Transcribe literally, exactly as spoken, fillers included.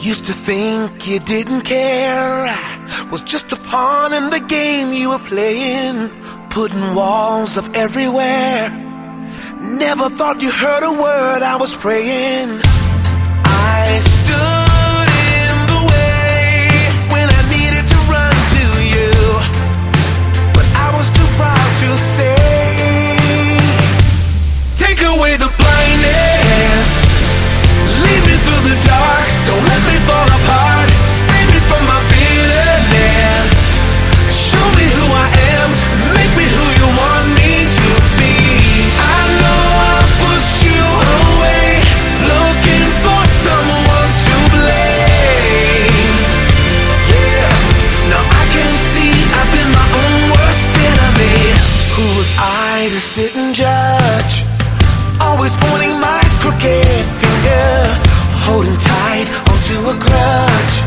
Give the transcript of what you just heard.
Used to think you didn't care, was just a pawn in the game you were playing, putting walls up everywhere. Never thought you heard a word I was praying. I stood in the way when I needed to run to you, but I was too proud to say, take away the blindness, lead me through the dark, don't let me fall apart, save me from my bitterness, show me who I am, make me who you want me to be. I know I pushed you away, looking for someone to blame. Yeah, now I can see I've been my own worst enemy. Who was I to sit and judge? Always pointing my crooked finger, holding tight onto a grudge.